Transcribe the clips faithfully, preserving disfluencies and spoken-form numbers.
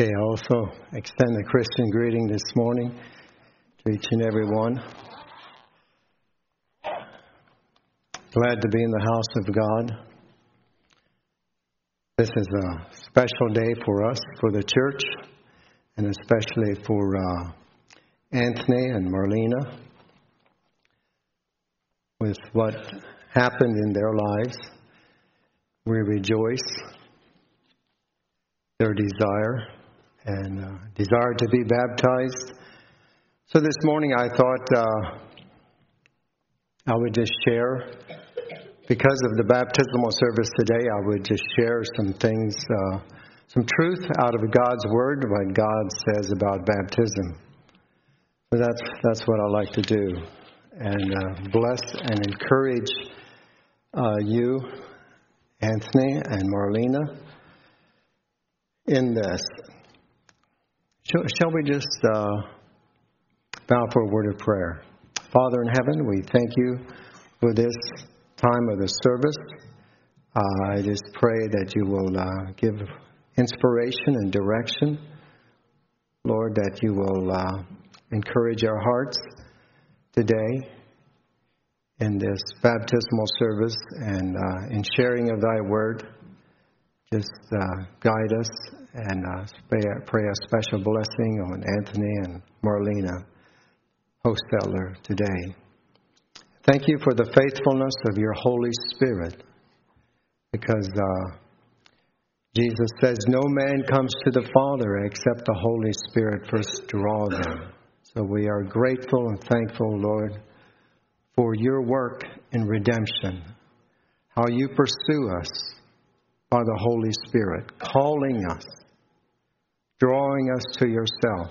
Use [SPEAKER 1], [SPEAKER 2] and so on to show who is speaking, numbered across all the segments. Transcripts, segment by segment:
[SPEAKER 1] Okay, I also extend the Christian greeting this morning to each and every one. Glad to be in the house of God. This is a special day for us, for the church, and especially for uh, Anthony and Marlena. With what happened in their lives, we rejoice their desire and uh, desire to be baptized. So this morning I thought uh, I would just share, because of the baptismal service today, I would just share some things, uh, some truth out of God's Word, what God says about baptism. So that's that's what I like to do, and uh, bless and encourage uh, you, Anthony and Marlena, in this. Shall, shall we just uh, bow for a word of prayer? Father in heaven, we thank you for this time of the service. Uh, I just pray that you will uh, give inspiration and direction. Lord, that you will uh, encourage our hearts today in this baptismal service and uh, in sharing of thy word. Just uh, guide us and uh, pray, pray a special blessing on Anthony and Marlena Hostetler today. Thank you for the faithfulness of your Holy Spirit, because uh, Jesus says no man comes to the Father except the Holy Spirit first draw them. So we are grateful and thankful, Lord, for your work in redemption, how you pursue us by the Holy Spirit, calling us, drawing us to yourself.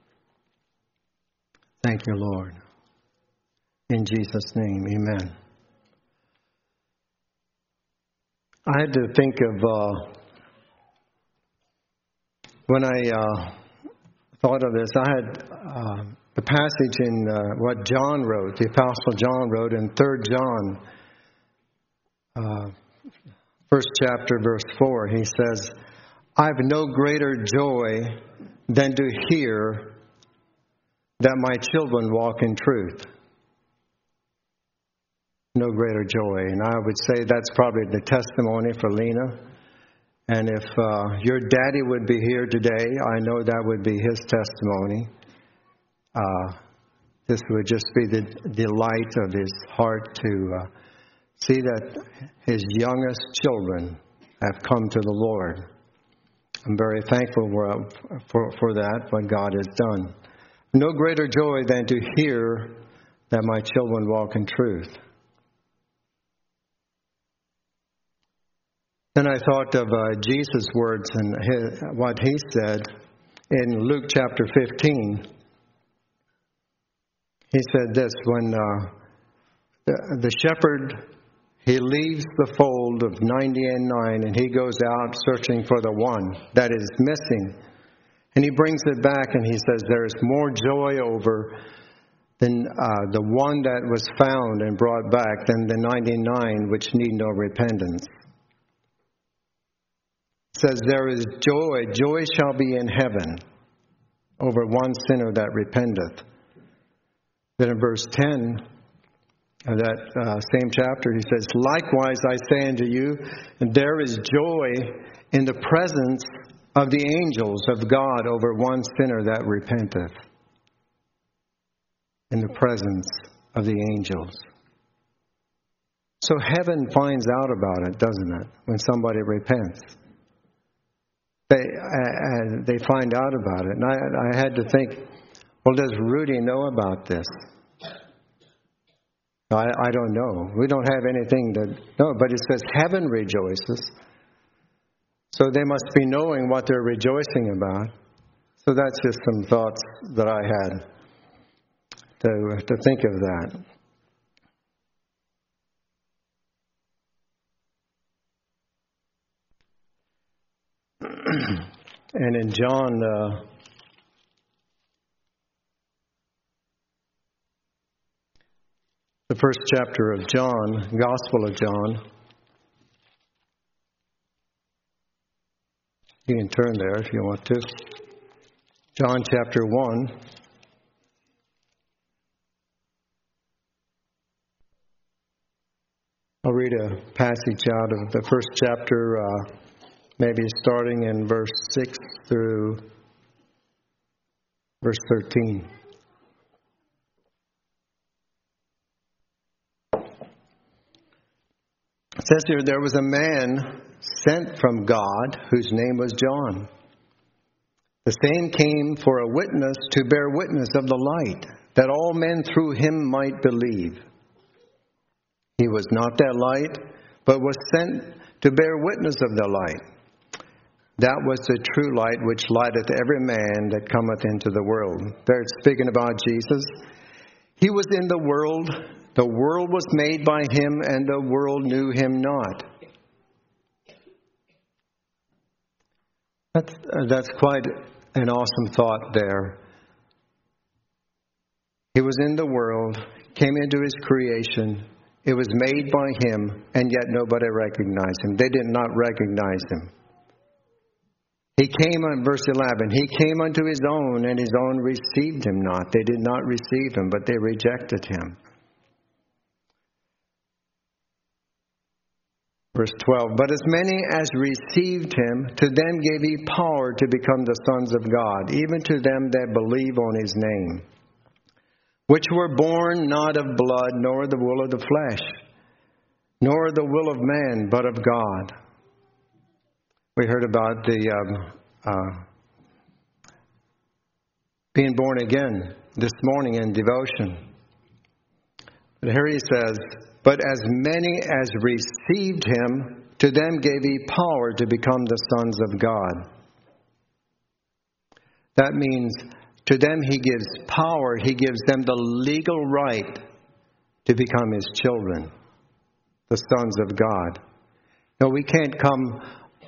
[SPEAKER 1] Thank you, Lord. In Jesus' name, amen. I had to think of, uh, when I uh, thought of this, I had uh, the passage in uh, what John wrote, the Apostle John wrote in Third John, uh, first chapter, verse four. He says, I have no greater joy than to hear that my children walk in truth. No greater joy. And I would say that's probably the testimony for Lena. And if uh, your daddy would be here today, I know that would be his testimony. Uh, this would just be the delight of his heart to uh, see that his youngest children have come to the Lord. I'm very thankful for, for, for that, what God has done. No greater joy than to hear that my children walk in truth. Then I thought of uh, Jesus' words and his, what he said in Luke chapter fifteen. He said this, when uh, the, the shepherd, he leaves the fold of ninety and nine and he goes out searching for the one that is missing. And he brings it back and he says there is more joy over than uh, the one that was found and brought back than the ninety-nine which need no repentance. Says there is joy, joy shall be in heaven over one sinner that repenteth. Then in verse ten of that uh, same chapter, he says, likewise I say unto you, there is joy in the presence of the angels of God over one sinner that repenteth. In the presence of the angels. So heaven finds out about it, doesn't it, when somebody repents? They uh, they find out about it. And I, I had to think, well, does Rudy know about this? I, I don't know. We don't have anything to know. But it says heaven rejoices. So they must be knowing what they're rejoicing about. So that's just some thoughts that I had to, to think of that. And in John, uh, the first chapter of John, Gospel of John, you can turn there if you want to. John chapter one. I'll read a passage out of the first chapter, uh, maybe starting in verse six through verse thirteen. It says here, there was a man sent from God whose name was John. The same came for a witness to bear witness of the light, that all men through him might believe. He was not that light, but was sent to bear witness of the light. That was the true light which lighteth every man that cometh into the world. They're speaking about Jesus. He was in the world. The world was made by him, and the world knew him not. That's, uh, that's quite an awesome thought there. He was in the world, came into his creation. It was made by him, and yet nobody recognized him. They did not recognize him. He came on verse eleven. He came unto his own, and his own received him not. They did not receive him, but they rejected him. Verse twelve, but as many as received him, to them gave he power to become the sons of God, even to them that believe on his name, which were born not of blood, nor the will of the flesh, nor the will of man, but of God. We heard about the um, uh, being born again this morning in devotion. But here he says, but as many as received him, to them gave he power to become the sons of God. That means to them he gives power. He gives them the legal right to become his children, the sons of God. No, we can't come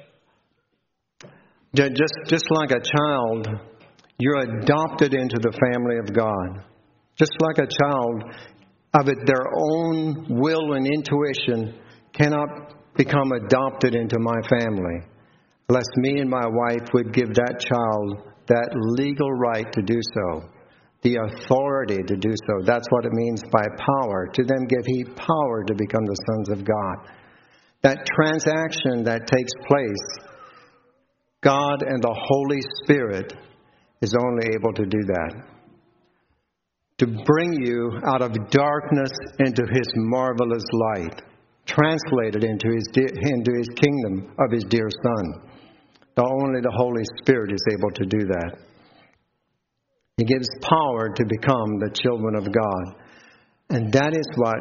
[SPEAKER 1] just, just like a child. You're adopted into the family of God. Just like a child, of it, their own will and intuition cannot become adopted into my family unless me and my wife would give that child that legal right to do so, the authority to do so. That's what it means by power. To them give he power to become the sons of God. That transaction that takes place, God and the Holy Spirit is only able to do that. To bring you out of darkness into his marvelous light, translated into his into his kingdom of his dear Son. Now, only the Holy Spirit is able to do that. He gives power to become the children of God. And that is what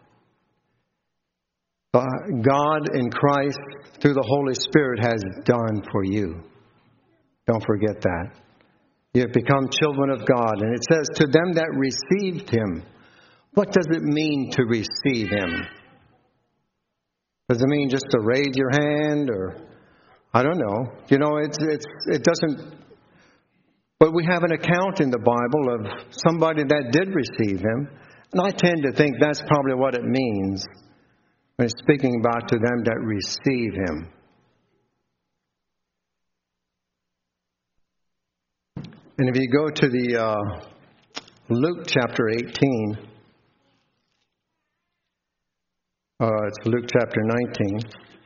[SPEAKER 1] God in Christ through the Holy Spirit has done for you. Don't forget that. You have become children of God. And it says, to them that received him. What does it mean to receive him? Does it mean just to raise your hand, or I don't know. You know, it's it's it doesn't. But we have an account in the Bible of somebody that did receive him, and I tend to think that's probably what it means when it's speaking about to them that receive him. And if you go to the uh, Luke chapter eighteen, uh, it's Luke chapter nineteen.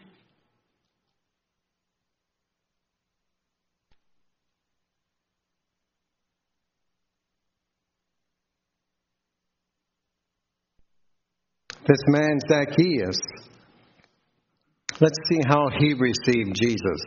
[SPEAKER 1] This man Zacchaeus, let's see how he received Jesus.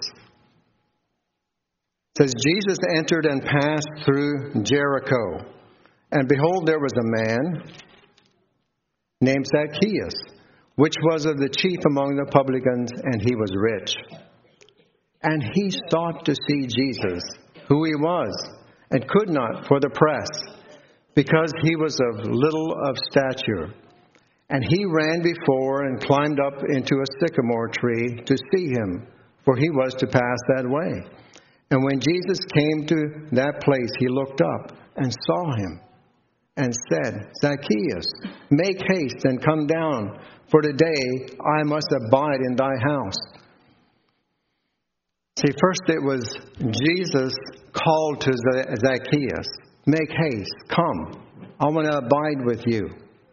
[SPEAKER 1] It says, Jesus entered and passed through Jericho. And behold, there was a man named Zacchaeus, which was of the chief among the publicans, and he was rich. And he sought to see Jesus, who he was, and could not for the press, because he was of little of stature. And he ran before and climbed up into a sycamore tree to see him, for he was to pass that way. And when Jesus came to that place, he looked up and saw him and said, Zacchaeus, make haste and come down, for today I must abide in thy house. See, first it was Jesus called to Zacchaeus, make haste, come. I want to abide with you.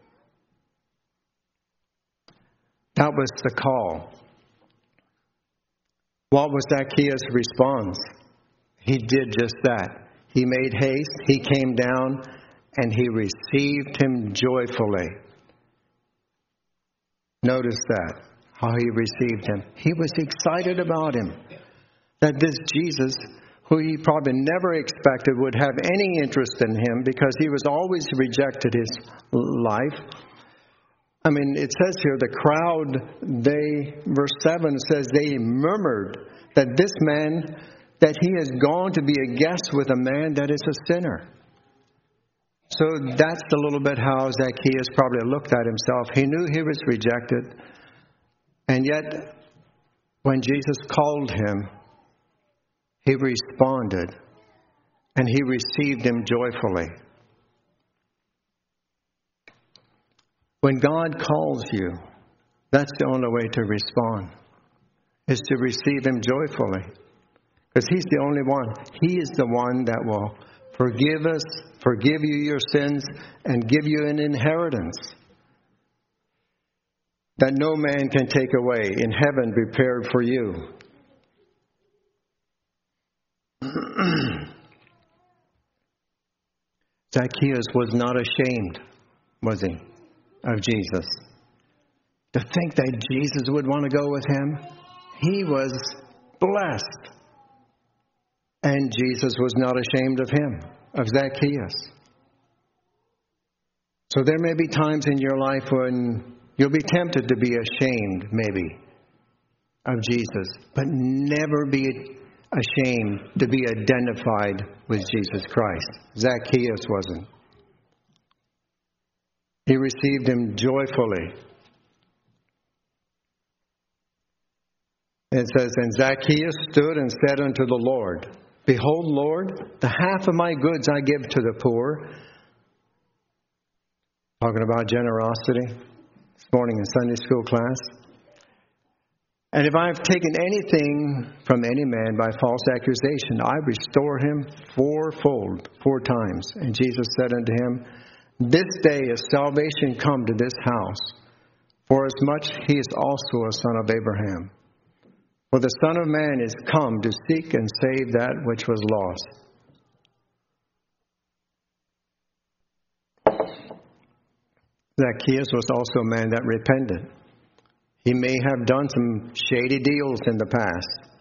[SPEAKER 1] That was the call. What was Zacchaeus' response? He did just that. He made haste, he came down, and he received him joyfully. Notice that, how he received him. He was excited about him. That this Jesus, who he probably never expected would have any interest in him because he was always rejected his life. I mean, it says here, the crowd, they, verse seven says, they murmured that this man, that he has gone to be a guest with a man that is a sinner. So that's a little bit how Zacchaeus probably looked at himself. He knew he was rejected. And yet, when Jesus called him, he responded. And he received him joyfully. When God calls you, that's the only way to respond, is to receive him joyfully. Because he's the only one. He is the one that will forgive us, forgive you your sins, and give you an inheritance that no man can take away, in heaven prepared for you. Zacchaeus was not ashamed, was he, of Jesus? To think that Jesus would want to go with him, he was blessed. And Jesus was not ashamed of him, of Zacchaeus. So there may be times in your life when you'll be tempted to be ashamed, maybe, of Jesus. But never be ashamed to be identified with Jesus Christ. Zacchaeus wasn't. He received him joyfully. It says, and Zacchaeus stood and said unto the Lord, behold, Lord, the half of my goods I give to the poor. Talking about generosity this morning in Sunday school class. And if I have taken anything from any man by false accusation, I restore him fourfold, four times. And Jesus said unto him, this day is salvation come to this house, for as much he is also a son of Abraham. For the Son of Man is come to seek and save that which was lost. Zacchaeus was also a man that repented. He may have done some shady deals in the past,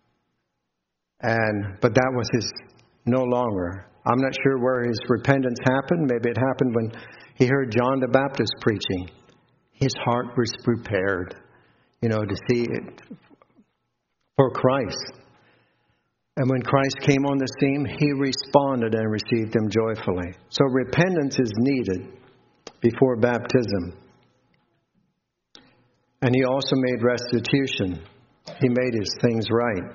[SPEAKER 1] and but that was his no longer. I'm not sure where his repentance happened. Maybe it happened when he heard John the Baptist preaching. His heart was prepared, you know, to see it for Christ. And when Christ came on the scene, he responded and received him joyfully. So repentance is needed before baptism. And he also made restitution. He made his things right.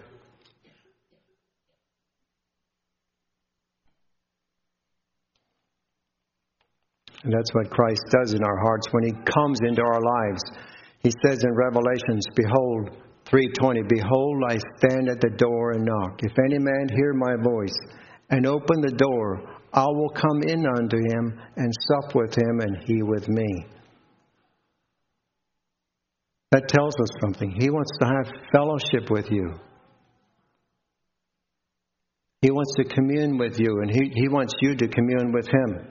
[SPEAKER 1] And that's what Christ does in our hearts when he comes into our lives. He says in Revelations, behold, three twenty, behold, I stand at the door and knock. If any man hear my voice and open the door, I will come in unto him and sup with him and he with me. That tells us something. He wants to have fellowship with you. He wants to commune with you, and he, he wants you to commune with him.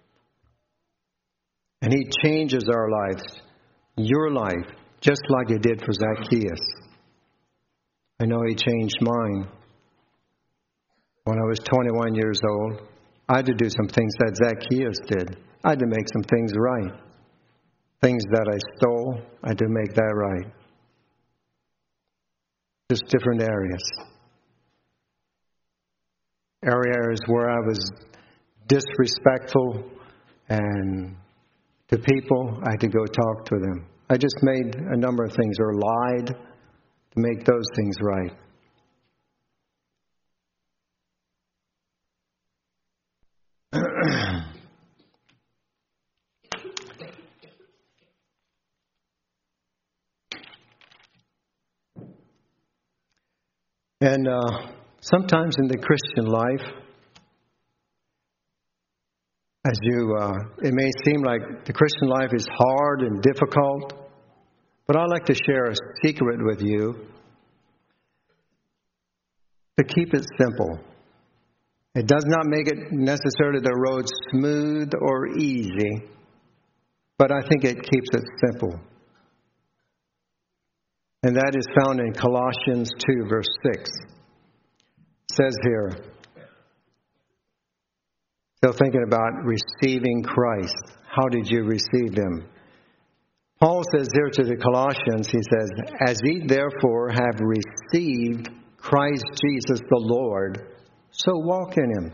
[SPEAKER 1] And he changes our lives, your life, just like he did for Zacchaeus. I know he changed mine. When I was twenty-one years old, I had to do some things that Zacchaeus did. I had to make some things right. Things that I stole, I had to make that right. Just different areas. Areas where I was disrespectful and to people, I had to go talk to them. I just made a number of things, or lied to make those things right. And uh, Sometimes in the Christian life, as you, uh, it may seem like the Christian life is hard and difficult, but I'd like to share a secret with you to keep it simple. It does not make it necessarily the road smooth or easy, but I think it keeps it simple. And that is found in Colossians two, verse six. It says here, still thinking about receiving Christ. How did you receive Him? Paul says here to the Colossians, he says, as ye therefore have received Christ Jesus the Lord, so walk in Him.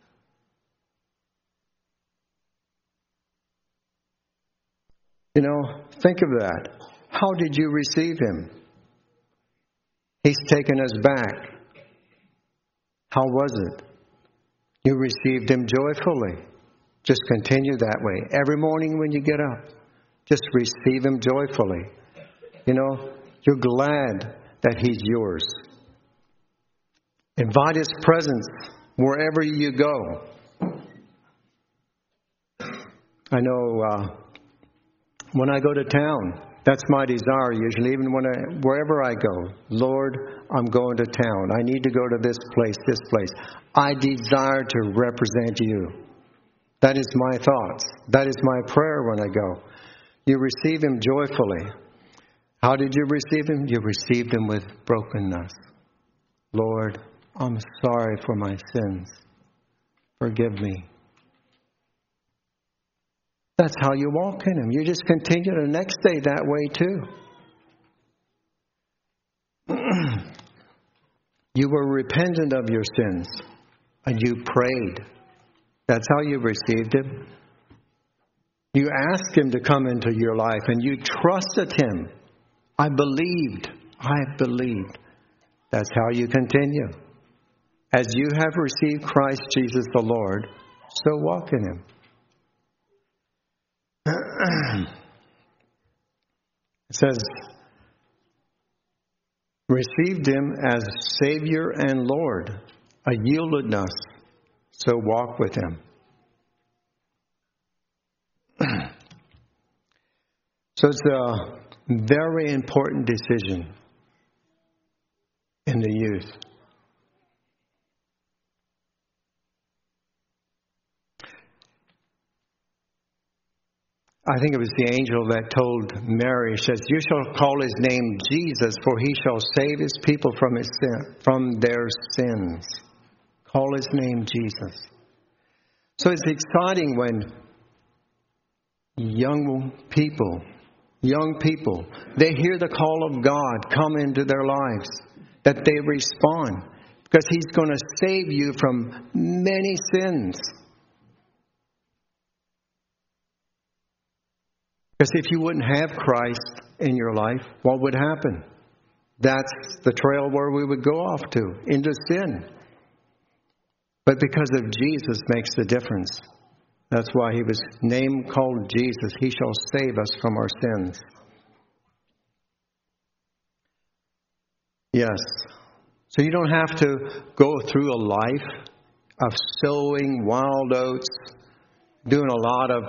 [SPEAKER 1] You know, think of that. How did you receive Him? He's taken us back. How was it? You received Him joyfully. Just continue that way. Every morning when you get up, just receive Him joyfully. You know, you're glad that He's yours. Invite His presence wherever you go. I know uh, when I go to town, that's my desire usually, even when I, wherever I go. Lord, I'm going to town. I need to go to this place, this place. I desire to represent You. That is my thoughts. That is my prayer when I go. You receive Him joyfully. How did you receive Him? You received Him with brokenness. Lord, I'm sorry for my sins. Forgive me. That's how you walk in Him. You just continue the next day that way too. You were repentant of your sins and you prayed. That's how you received Him. You asked Him to come into your life and you trusted Him. I believed. I believed. That's how you continue. As you have received Christ Jesus the Lord, so walk in Him. It says, received Him as Savior and Lord, a yieldedness, so walk with Him. So it's a very important decision in the youth. I think it was the angel that told Mary, says, you shall call His name Jesus, for He shall save His people from his sin, from their sins. Call His name Jesus. So it's exciting when young people, young people, they hear the call of God come into their lives, that they respond, because He's going to save you from many sins. Because if you wouldn't have Christ in your life, what would happen? That's the trail where we would go off to, into sin. But because of Jesus makes the difference. That's why He was named called Jesus. He shall save us from our sins. Yes. So you don't have to go through a life of sowing wild oats, doing a lot of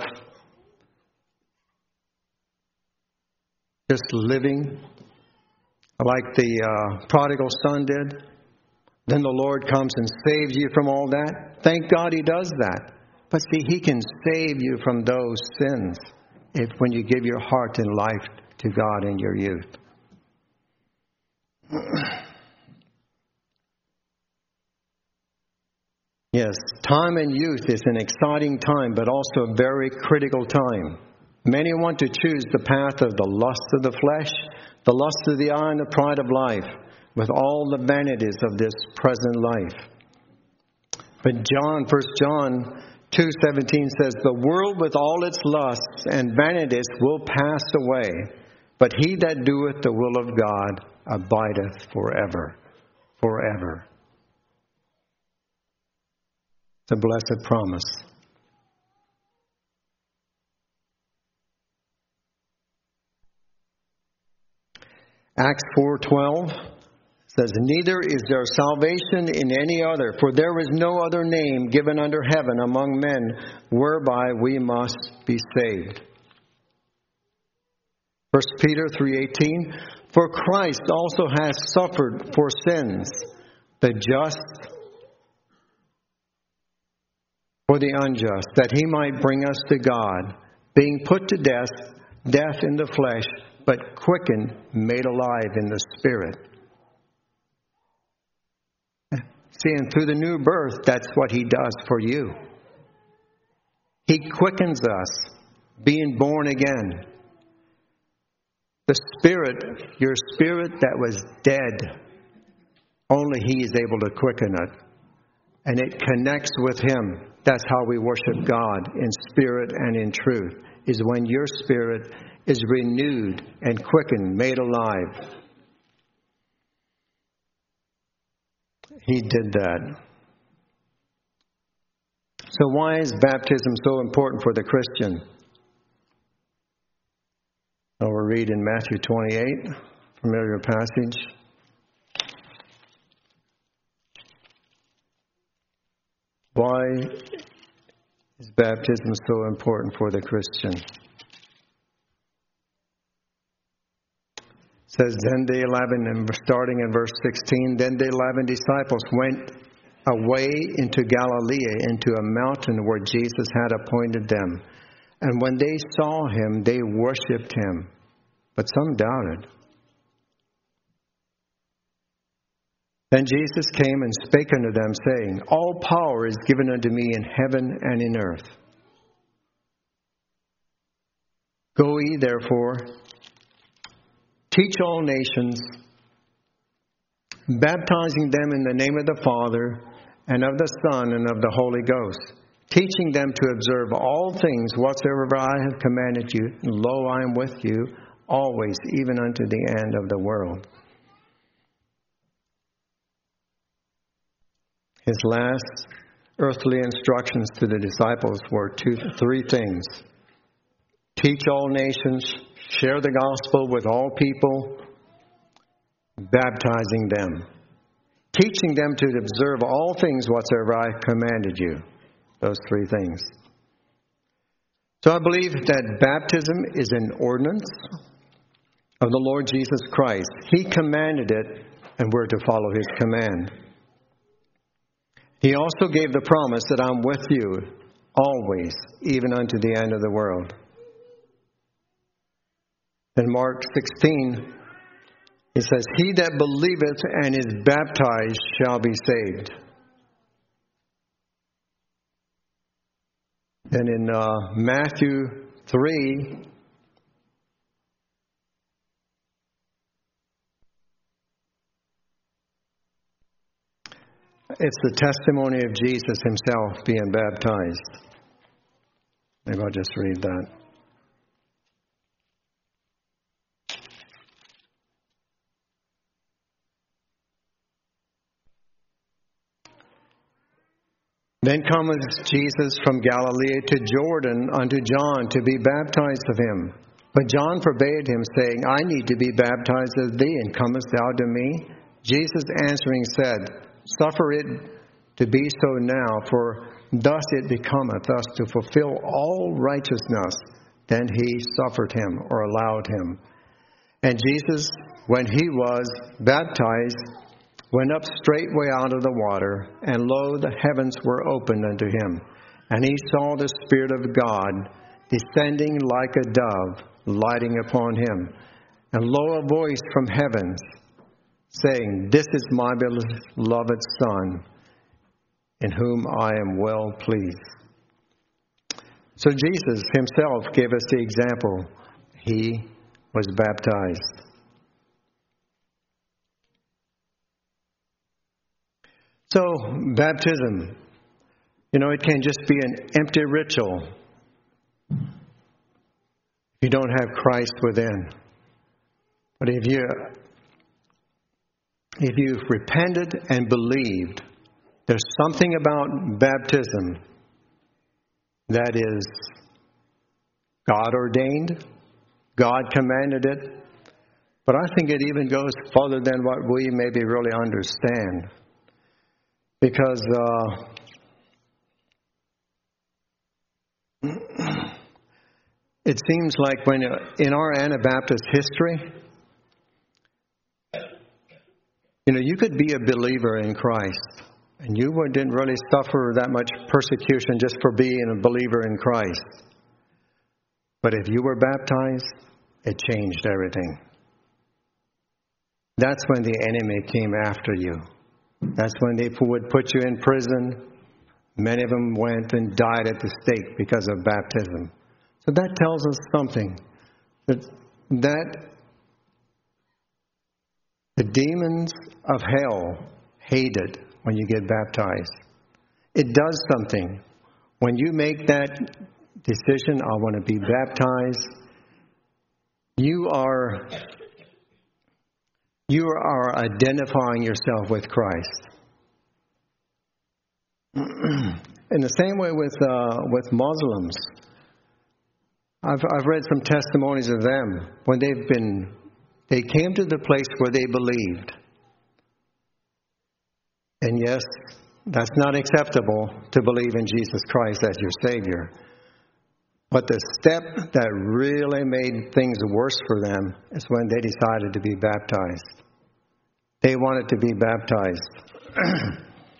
[SPEAKER 1] just living like the uh, prodigal son did. Then the Lord comes and saves you from all that. Thank God He does that. But see, He can save you from those sins if when you give your heart and life to God in your youth. Yes, time in youth is an exciting time, but also a very critical time. Many want to choose the path of the lust of the flesh, the lust of the eye, and the pride of life, with all the vanities of this present life. But John, First John two seventeen says, the world with all its lusts and vanities will pass away, but he that doeth the will of God abideth forever. Forever. It's a blessed promise. Acts four twelve says, neither is there salvation in any other, for there is no other name given under heaven among men whereby we must be saved. First Peter three eighteen, for Christ also has suffered for sins, the just for the unjust, that he might bring us to God, being put to death, death in the flesh, but quickened, made alive in the Spirit. See, and through the new birth, that's what he does for you. He quickens us, being born again. The Spirit, your spirit that was dead, only he is able to quicken it. And it connects with him. That's how we worship God, in spirit and in truth, is when your spirit is renewed and quickened, made alive. He did that. So why is baptism so important for the Christian? Well, we'll read in Matthew twenty-eight, familiar passage. Why is baptism so important for the Christian? It says, then the eleven, and starting in verse sixteen, then the eleven disciples went away into Galilee, into a mountain where Jesus had appointed them. And when they saw him, they worshipped him, but some doubted. Then Jesus came and spake unto them, saying, all power is given unto me in heaven and in earth. Go ye therefore, teach all nations, baptizing them in the name of the Father, and of the Son, and of the Holy Ghost, teaching them to observe all things whatsoever I have commanded you. And lo, I am with you always, even unto the end of the world. His last earthly instructions to the disciples were two, three things. Teach all nations, share the gospel with all people, baptizing them. Teaching them to observe all things whatsoever I commanded you. Those three things. So I believe that baptism is an ordinance of the Lord Jesus Christ. He commanded it, and we're to follow his command. He also gave the promise that I'm with you always, even unto the end of the world. In Mark sixteen, it says, he that believeth and is baptized shall be saved. And in uh, Matthew three, it's the testimony of Jesus himself being baptized. Maybe I'll just read that. Then cometh Jesus from Galilee to Jordan unto John to be baptized of him. But John forbade him, saying, I need to be baptized of thee, and comest thou to me? Jesus answering said, suffer it to be so now, for thus it becometh us to fulfill all righteousness. Then he suffered him, or allowed him. And Jesus, when he was baptized, went up straightway out of the water, and lo, the heavens were opened unto him. And he saw the Spirit of God descending like a dove, lighting upon him. And lo, a voice from heavens, saying, this is my beloved Son, in whom I am well pleased. So Jesus himself gave us the example. He was baptized. So, baptism, you know, it can just be an empty ritual if you don't have Christ within. But if you if you've repented and believed, there's something about baptism that is God ordained, God commanded it, But I think it even goes further than what we maybe really understand. Because uh, it seems like when in our Anabaptist history, you know, you could be a believer in Christ, and you didn't really suffer that much persecution just for being a believer in Christ. But if you were baptized, it changed everything. That's when the enemy came after you. That's when they would put you in prison. Many of them went and died at the stake because of baptism. So that tells us something. That, that the demons of hell hate it when you get baptized. It does something. When you make that decision, I want to be baptized, you are... You are identifying yourself with Christ. In the same way with uh, with Muslims, I've I've read some testimonies of them when they've been they came to the place where they believed. And yes, that's not acceptable to believe in Jesus Christ as your Savior. But the step that really made things worse for them is when they decided to be baptized. They wanted to be baptized.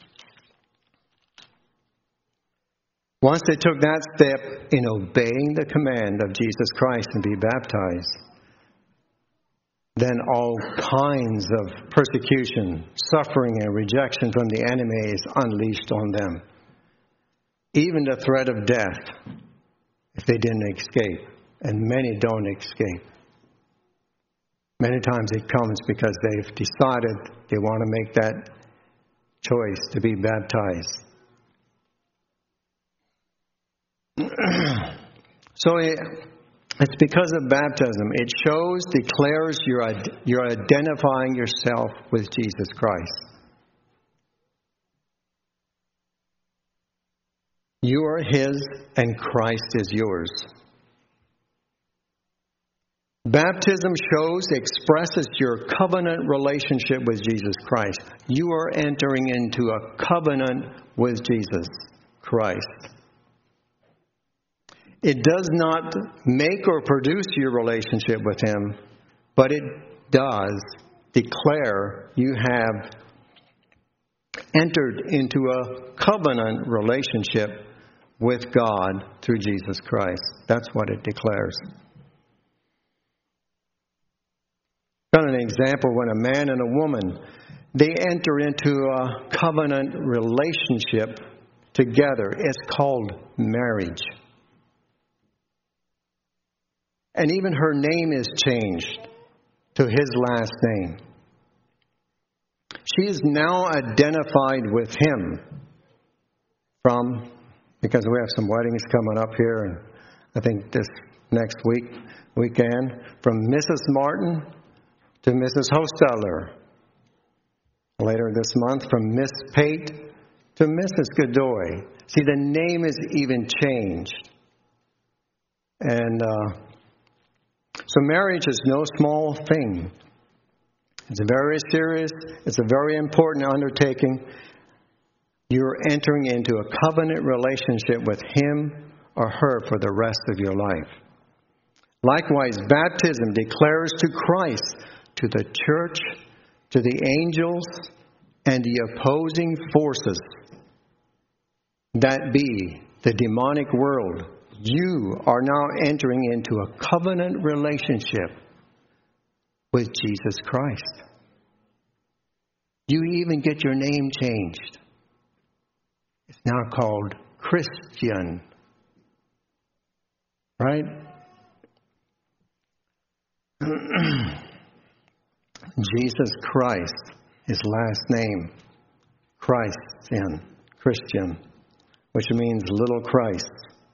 [SPEAKER 1] Once they took that step in obeying the command of Jesus Christ and be baptized, then all kinds of persecution, suffering, and rejection from the enemy is unleashed on them. Even the threat of death, if they didn't escape. And many don't escape. Many times it comes because they've decided they want to make that choice to be baptized. So it's because of baptism. It shows, declares you're, you're identifying yourself with Jesus Christ. You are His and Christ is yours. Baptism shows, expresses your covenant relationship with Jesus Christ. You are entering into a covenant with Jesus Christ. It does not make or produce your relationship with Him, but it does declare you have entered into a covenant relationship with God through Jesus Christ. That's what it declares. Got an example when a man and a woman, they enter into a covenant relationship together. It's called marriage. And even her name is changed to his last name. She is now identified with him from, because we have some weddings coming up here, and I think this next week, weekend, from Missus Martin to Missus Hosteller. Later this month, from Miss Pate to Missus Godoy. See, the name is even changed. And uh, so marriage is no small thing. It's very serious. It's a very important undertaking. You're entering into a covenant relationship with him or her for the rest of your life. Likewise, baptism declares to Christ, to the church, to the angels, and the opposing forces that be the demonic world. You are now entering into a covenant relationship with Jesus Christ. You even get your name changed. It's now called Christian. Right? Jesus Christ, his last name, Christian, Christian, which means little Christ.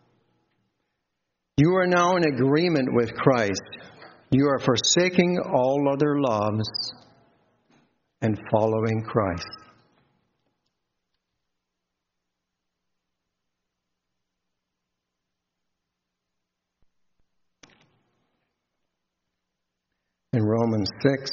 [SPEAKER 1] You are now in agreement with Christ. You are forsaking all other loves and following Christ. in Romans six.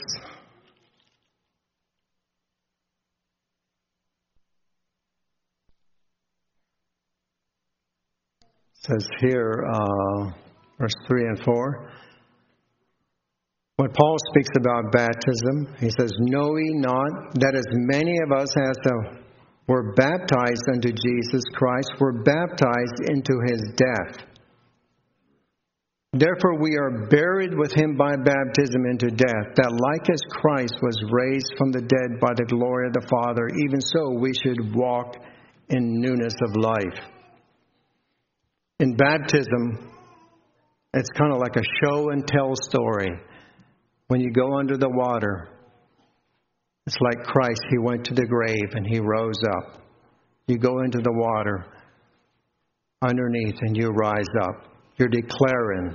[SPEAKER 1] It says here, uh, verse three and four. When Paul speaks about baptism, he says, "Know ye not that as many of us as uh, were baptized unto Jesus Christ were baptized into his death? Therefore we are buried with him by baptism into death, that like as Christ was raised from the dead by the glory of the Father, even so we should walk in newness of life." In baptism, it's kind of like a show and tell story. When you go under the water, it's like Christ. He went to the grave and he rose up. You go into the water underneath and you rise up. You're declaring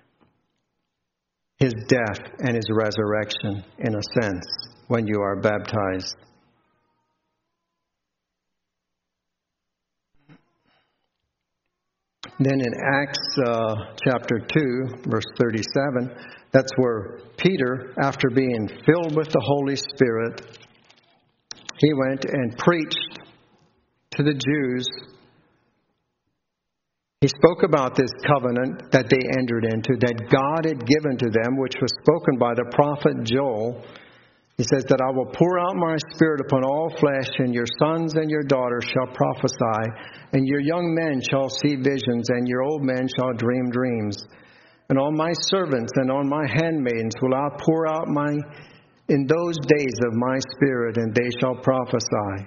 [SPEAKER 1] his death and his resurrection, in a sense, when you are baptized. Then in Acts uh, chapter two, verse thirty-seven, that's where Peter, after being filled with the Holy Spirit, he went and preached to the Jews. He spoke about this covenant that they entered into, that God had given to them, which was spoken by the prophet Joel. He says that I will pour out my Spirit upon all flesh, and your sons and your daughters shall prophesy, and your young men shall see visions, and your old men shall dream dreams. And on my servants and on my handmaidens will I pour out my, in those days of my Spirit, and they shall prophesy.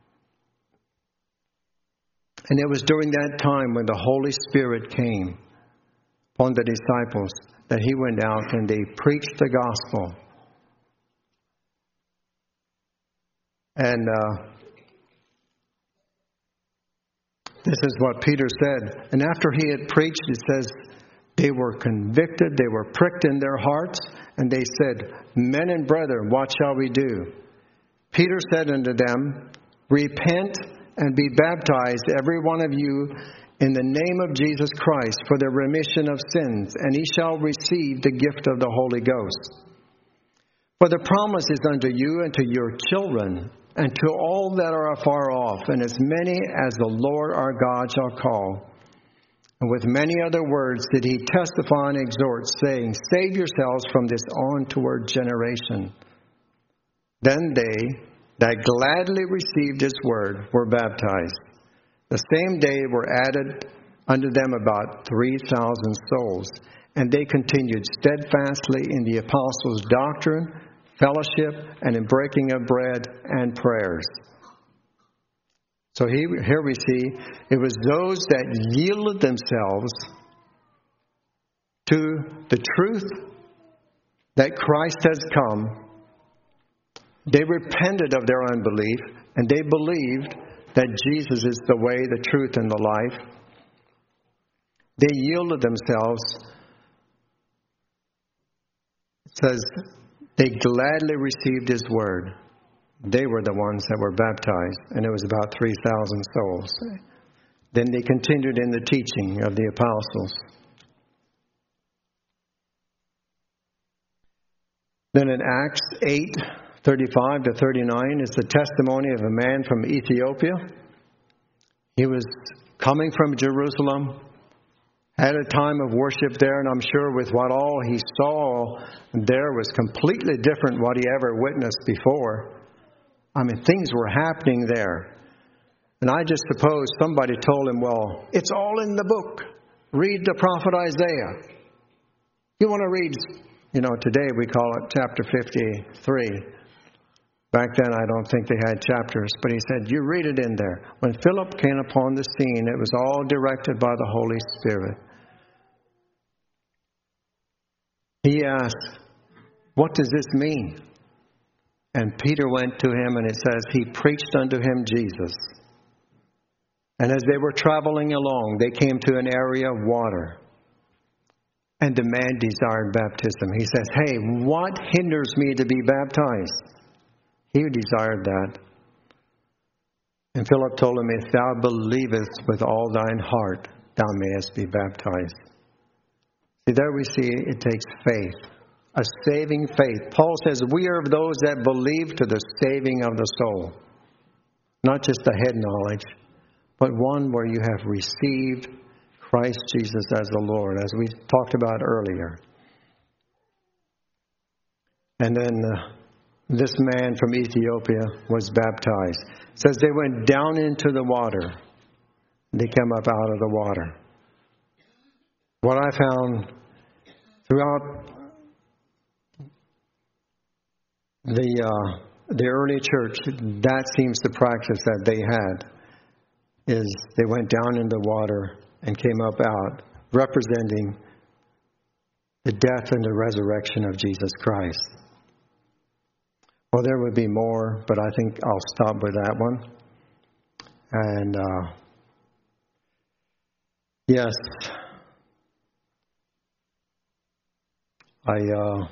[SPEAKER 1] And it was during that time when the Holy Spirit came upon the disciples that he went out and they preached the gospel. And uh, this is what Peter said. And after he had preached, it says, they were convicted, they were pricked in their hearts, and they said, "Men and brethren, what shall we do?" Peter said unto them, "Repent and be baptized, every one of you, in the name of Jesus Christ, for the remission of sins, and ye shall receive the gift of the Holy Ghost. For the promise is unto you and to your children, and to all that are afar off, and as many as the Lord our God shall call." And with many other words did he testify and exhort, saying, "Save yourselves from this untoward generation." Then they that gladly received his word were baptized. The same day were added unto them about three thousand souls. And they continued steadfastly in the apostles' doctrine, fellowship, and in breaking of bread and prayers. So here we see it was those that yielded themselves to the truth that Christ has come. They repented of their unbelief, and they believed that Jesus is the way, the truth, and the life. They yielded themselves. It says they gladly received his word. They were the ones that were baptized, and it was about three thousand souls. Then they continued in the teaching of the apostles. Then in Acts eight, thirty-five to thirty-nine is the testimony of a man from Ethiopia. He was coming from Jerusalem, had a time of worship there, and I'm sure with what all he saw there was completely different what he ever witnessed before. I mean, things were happening there. And I just suppose somebody told him, well, it's all in the book. Read the prophet Isaiah. You want to read, you know, today we call it chapter fifty-three. Back then I don't think they had chapters, but he said, you read it in there. When Philip came upon the scene, it was all directed by the Holy Spirit. He asked, what does this mean? And Peter went to him, and it says he preached unto him Jesus. And as they were traveling along, they came to an area of water. And the man desired baptism. He says, hey, what hinders me to be baptized? He desired that. And Philip told him, if thou believest with all thine heart, thou mayest be baptized. See, there we see it takes faith a saving faith. Paul says we are of those that believe to the saving of the soul. Not just the head knowledge, but one where you have received Christ Jesus as the Lord, as we talked about earlier. And then uh, this man from Ethiopia was baptized. It says they went down into the water. They came up out of the water. What I found throughout the uh, the early church, that seems the practice that they had, is they went down in the water and came up out, representing the death and the resurrection of Jesus Christ. Well, there would be more, but I think I'll stop with that one. And uh, yes, I uh,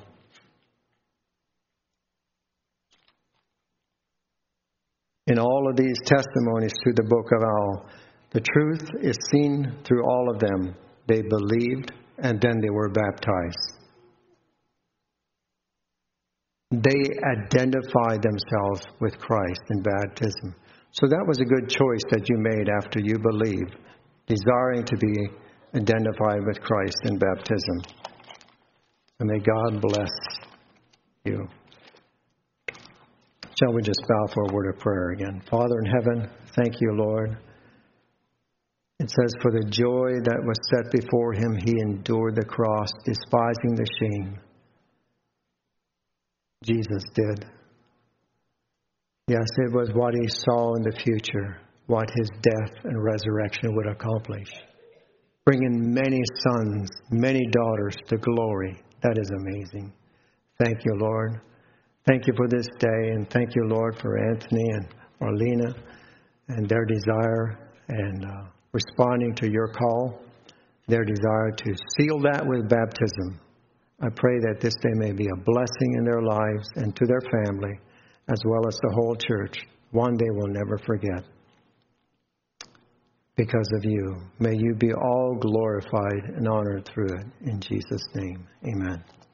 [SPEAKER 1] in all of these testimonies through the book of Al, the truth is seen through all of them. They believed, and then they were baptized. They identified themselves with Christ in baptism. So that was a good choice that you made after you believed, desiring to be identified with Christ in baptism. And may God bless you. Shall we just bow for a word of prayer again? Father in heaven, thank you, Lord. It says, for the joy that was set before him, he endured the cross, despising the shame. Jesus did. Yes, it was what he saw in the future, what his death and resurrection would accomplish. Bringing many sons, many daughters to glory. That is amazing. Thank you, Lord. Thank you for this day, and thank you, Lord, for Anthony and Marlena and their desire and uh, responding to your call, their desire to seal that with baptism. I pray that this day may be a blessing in their lives and to their family, as well as the whole church. One day we'll never forget. Because of you, may you be all glorified and honored through it. In Jesus' name, amen.